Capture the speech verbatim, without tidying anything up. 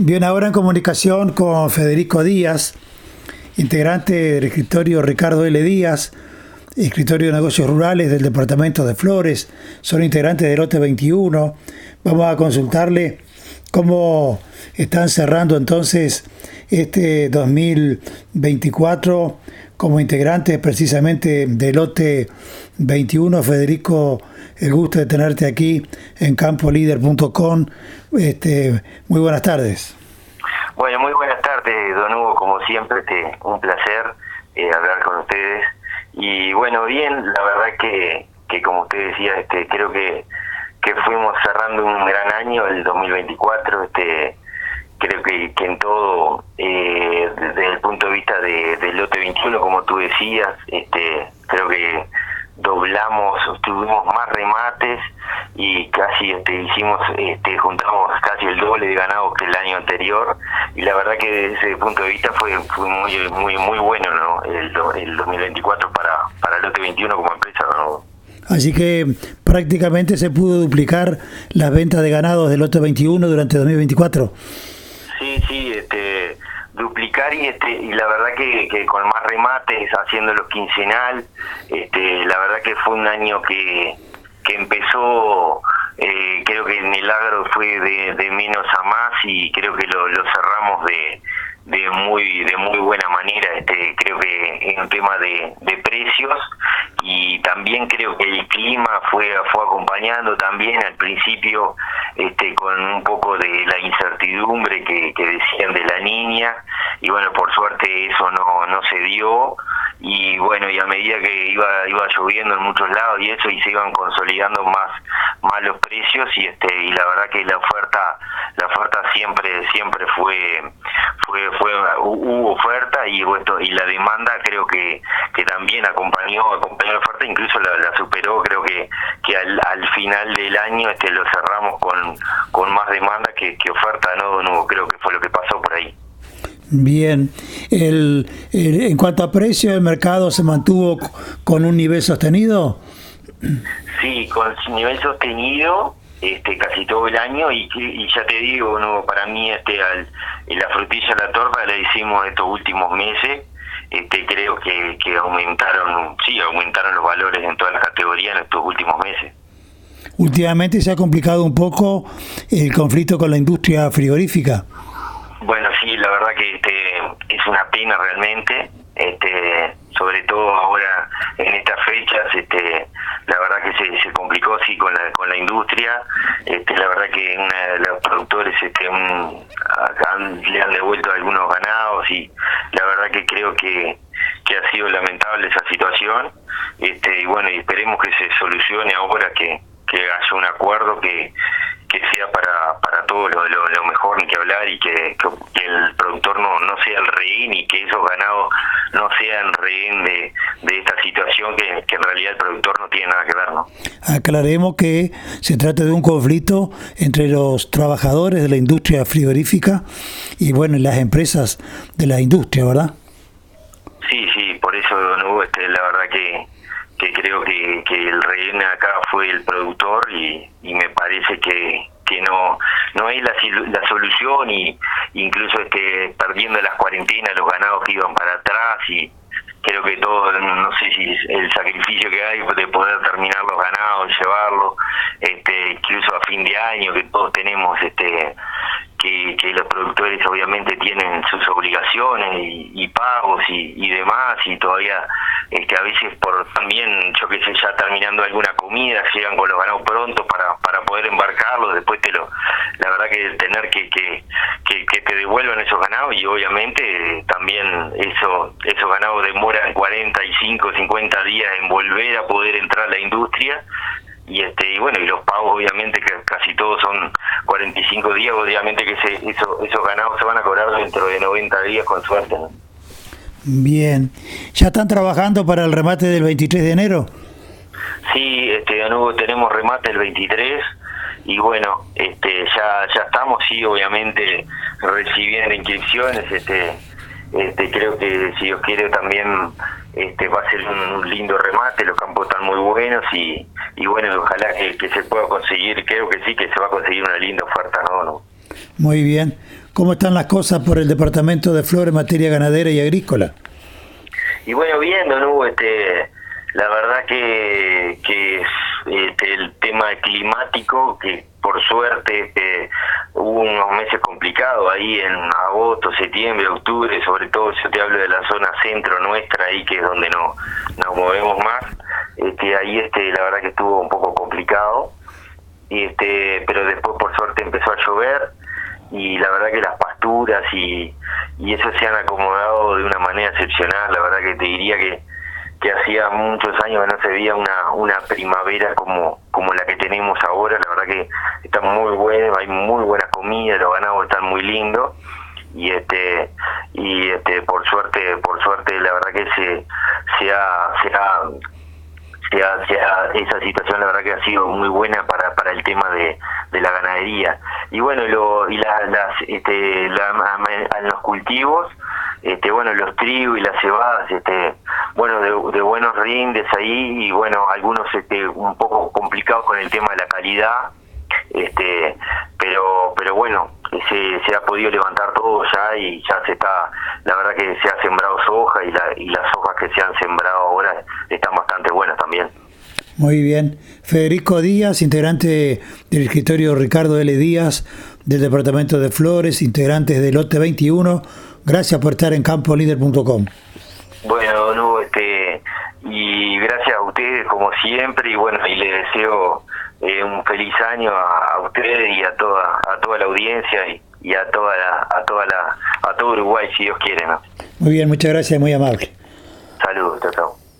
Bien, ahora en comunicación con Federico Díaz, integrante del escritorio Ricardo L. Díaz, escritorio de negocios rurales del departamento de Flores, son integrantes del lote veintiuno. Vamos a consultarle cómo están cerrando entonces este dos mil veinticuatro como integrantes precisamente del lote veintiuno. Federico, el gusto de tenerte aquí en campo líder punto com. Este, muy buenas tardes. Bueno, muy buenas tardes, don Hugo, como siempre, este, un placer eh, hablar con ustedes. Y bueno, bien, la verdad que, que como usted decía, este, creo que, que fuimos cerrando un gran año, el dos mil veinticuatro, este, creo que, que en todo, eh, desde el punto de vista de, del lote veintiuno, como tú decías, este, creo que doblamos, tuvimos más remates y casi este, hicimos, este, juntamos casi el doble de ganados que el año anterior, y la verdad que desde ese punto de vista fue, fue muy muy muy bueno, ¿no? el, el dos mil veinticuatro para, para el lote veintiuno como empresa, ¿no? Así que prácticamente se pudo duplicar las ventas de ganados del lote veintiuno durante dos mil veinticuatro. Sí, sí, este, duplicar y este y la verdad que, que con más remates, haciéndolo quincenal, este, la verdad que fue un año que, que empezó, eh, creo que en el agro fue de, de menos a más, y creo que lo, lo cerramos de, de muy de muy buena manera. Este, creo que en un tema de, de precios, y también creo que el clima fue fue acompañando también al principio, este, con un poco de la incertidumbre que, que decían de la niña, y bueno, por suerte eso no no se dio, y bueno, y a medida que iba iba lloviendo en muchos lados y eso, y se iban consolidando más más los precios, y este y la verdad que la oferta la oferta siempre siempre fue fue fue hubo oferta, y bueno, y la demanda creo que que también acompañó acompañó la oferta, incluso la, la superó. Creo que que al, al final del año este lo cerramos con con más demanda que, que oferta, no no creo que fue lo que pasó por ahí. Bien, el, el, en cuanto a precio, ¿el mercado se mantuvo con un nivel sostenido? Sí, con nivel sostenido, este, casi todo el año, y, y ya te digo, no, para mí este, al, la frutilla a la torta la hicimos estos últimos meses. Este, creo que, que aumentaron, sí, aumentaron los valores en todas las categorías en estos últimos meses. Últimamente se ha complicado un poco el conflicto con la industria frigorífica. Bueno, sí, la verdad que este, es una pena realmente, este, sobre todo ahora en estas fechas, este, la verdad que se, se complicó sí con la con la industria. Este, la verdad que una de los productores este, un, han, le han devuelto algunos ganados, y la verdad que creo que, que ha sido lamentable esa situación. Este, y bueno, y esperemos que se solucione ahora, que, que haya un acuerdo que que sea para para todo lo, lo, lo mejor, ni que hablar, y que, que, que el productor no no sea el rehén, y que esos ganados no sean rehén de, de esta situación, que, que en realidad el productor no tiene nada que ver, ¿no? Aclaremos que se trata de un conflicto entre los trabajadores de la industria frigorífica y bueno, las empresas de la industria, ¿verdad? Sí, sí, por eso, don Hugo, este, la verdad que que creo que, que el rehén acá fue el productor, y, y me parece que, que no no es la, la solución, y incluso este perdiendo las cuarentenas los ganados que iban para atrás, y creo que todo, no sé si el sacrificio que hay de poder terminar los ganados, llevarlos, este, incluso a fin de año, que todos tenemos este que, que los productores obviamente tienen sus obligaciones y, y pagos y, y demás, y todavía este, a veces por también, yo que sé, ya terminando alguna comida, llegan con los ganados pronto para para poder embarcarlos, después te lo, la verdad que tener que que, que, que te devuelvan esos ganados, y obviamente eh, también eso esos ganados demoran cuarenta y cinco, cincuenta días en volver a poder entrar a la industria. Y este y bueno, y los pagos obviamente que casi todos son cuarenta y cinco días, obviamente que ese, eso, esos ganados se van a cobrar dentro de noventa días con suerte, ¿no? Bien, ¿ya están trabajando para el remate del veintitrés de enero? Sí, este, de nuevo tenemos remate el veintitrés, y bueno, este ya ya estamos, sí, obviamente recibiendo inscripciones. este este creo que si Dios quiere también este va a ser un lindo remate, los campos están muy buenos, y y bueno, ojalá que, que se pueda conseguir, creo que sí, que se va a conseguir una linda oferta, ¿no? ¿no? Muy bien. ¿Cómo están las cosas por el departamento de Flores en materia ganadera y agrícola? Y bueno, viendo, ¿no? Este, la verdad que, que este, el tema climático, que por suerte este, hubo unos meses complicados ahí en agosto, septiembre, octubre, sobre todo yo te hablo de la zona centro nuestra, ahí que es donde no, nos movemos más. Este, ahí este, la verdad que estuvo un poco complicado, y este, pero después por suerte empezó a llover, y la verdad que las pasturas y, y eso se han acomodado de una manera excepcional. La verdad que te diría que, que hacía muchos años que no se veía una, una primavera como, como la que tenemos ahora. La verdad que está muy bueno, hay muy buena comida, los ganados están muy lindos, y este y este por suerte por suerte la verdad que se se ha, se ha sea, sea esa situación la verdad que ha sido muy buena para para el tema de, de la ganadería. Y bueno, lo, y la, las este la, en los cultivos, este bueno, los trigos y las cebadas, este bueno, de, de buenos rindes ahí, y bueno, algunos este un poco complicados con el tema de la calidad, este pero pero bueno, se, se ha podido levantar todo ya, y ya se está, la verdad que se ha sembrado soja, y, la, y las hojas que se han sembrado ahora están bastante buenas también. Muy bien. Federico Díaz, integrante del escritorio Ricardo L. Díaz del departamento de Flores, integrante del lote veintiuno, gracias por estar en campo líder punto com. Bueno, no, este, y gracias a ustedes como siempre, y bueno, y les deseo eh, un feliz año a, a ustedes y a toda a toda la audiencia, y, y a toda la, a toda la a todo Uruguay, si Dios quiere, ¿no? Muy bien, muchas gracias, muy amable. Saludos, chao, chao.